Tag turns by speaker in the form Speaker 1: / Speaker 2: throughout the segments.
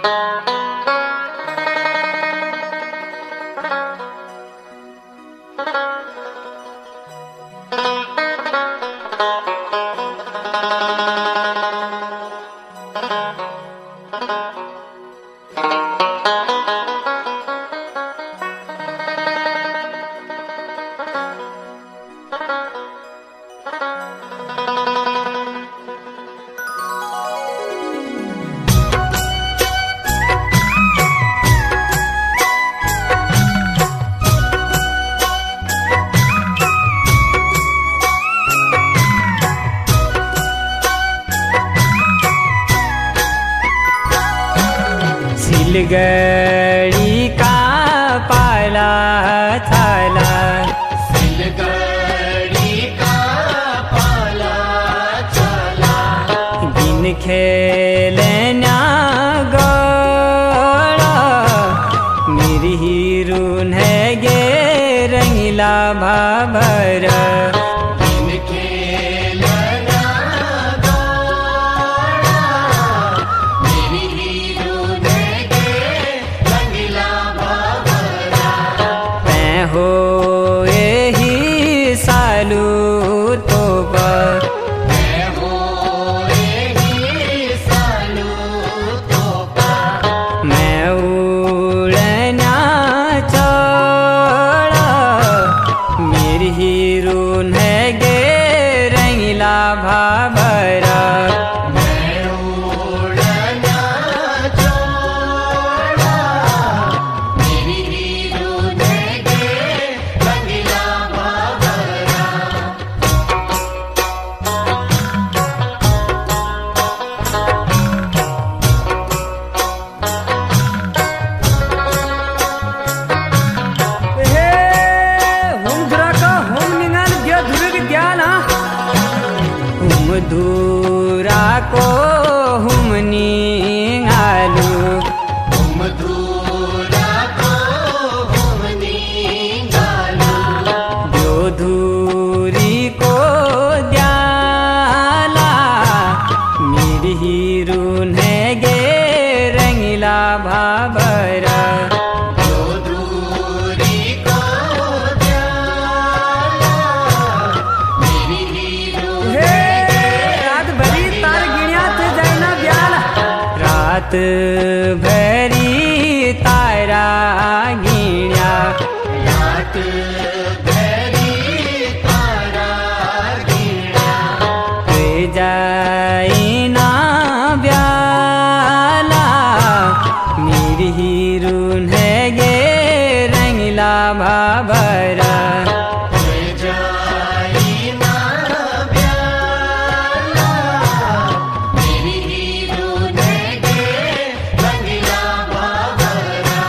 Speaker 1: सिलगड़ी का पाला थाला,
Speaker 2: सिलगड़ी का पाला चला,
Speaker 1: बिन खेलना गड़ा मेरी हीरून है गे रंगीला भाभर।
Speaker 2: बिन खेलना गड़ा मेरी हीरून है रंगीला भाभरा।
Speaker 1: मैं हो यही सालू तो पर,
Speaker 2: मैं हो यही सालू तो पर,
Speaker 1: मैं उड़ना चढ़ा मेरी हीरून है गे रंगीला भाभरा।
Speaker 2: मैं उड़ना छोड़ा मेरी हीरून है रंगीला भाभरा।
Speaker 1: धूरा को हम निगालू,
Speaker 2: तुम दूरा को हम निगालू,
Speaker 1: जो धूरी को द्याला मेरी हीरून है गे रंगीला भाभरा।
Speaker 2: जो दूरी को द्याला मेरी हीरून
Speaker 1: रात भरी तार गिणिया थे जाइना ब्याला, रात भरी तारा गिणिया,
Speaker 2: रात भरी तारा गिरा,
Speaker 1: रे जाइना ब्याला मेरी हीरून है गे रंगीला भाभरा।
Speaker 2: जाई ना ब्याला मेरी हीरून है रंगीला भाभरा।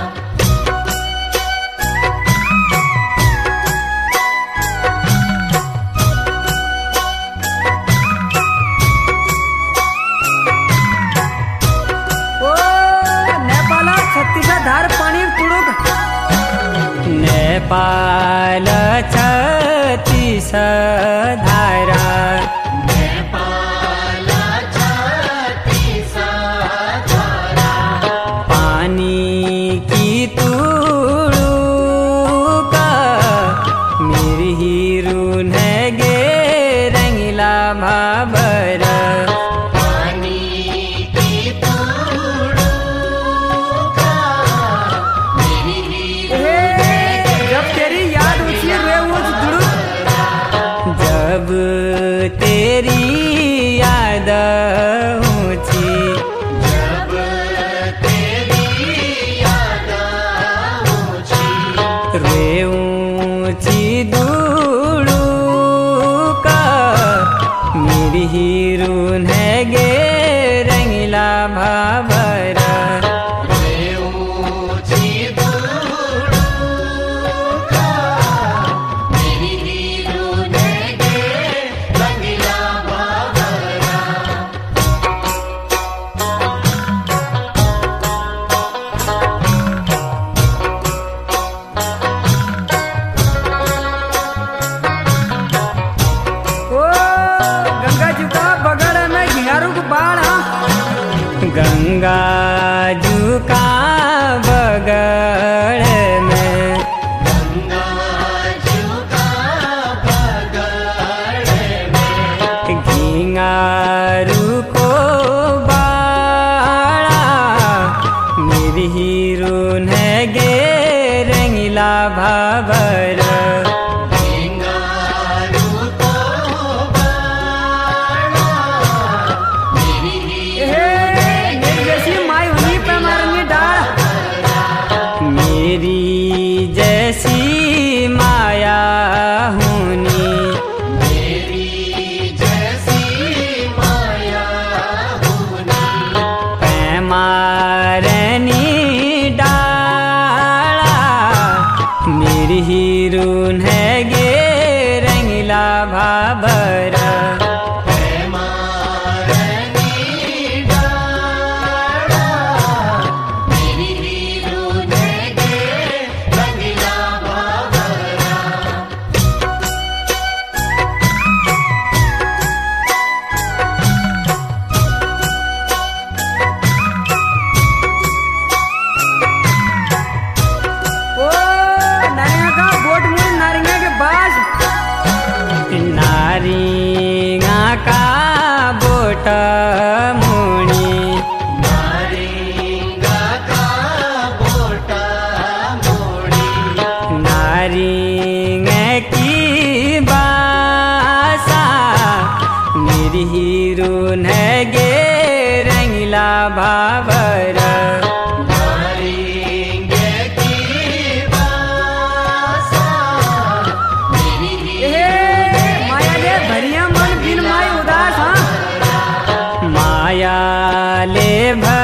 Speaker 1: ओ नेपाला छत्तीसा धार पाणी तुडुक, नेपाल छत्तीस धारा,
Speaker 2: नेपाल छत्तीसा धारा,
Speaker 1: पानी की तुड़ुका मेरी हीरून है गे रंगीला भाभरा।
Speaker 2: पानी की तुड़ुका मेरी हीरून
Speaker 1: जब तेरी याद ऊंची रे उस दुड़ुक, जब तेरी याद ऊंची
Speaker 2: जब तेरी याद ऊंची
Speaker 1: रे ऊंची दुड़ुका मेरी हीरून है गे रंगीला भाभरा।
Speaker 2: रे ऊंची दुड़ुका मेरी हीरून है रंगीला भाभरा।
Speaker 1: ओ गंगा जी का बगड़ में घिंगारू को बाढ़, गंगा का बगड़ में घिंगारू को बाड़ा मेरी हीरून है गे रंगीला भावर मेरी जैसी माया होनी पैमारनी डाला मेरी हीरून है गे रंगीला भावर नारिंगा का बोट मुड़ी नारिंग की बासा मेरी हीरून है गे रंगीला भावर माया ले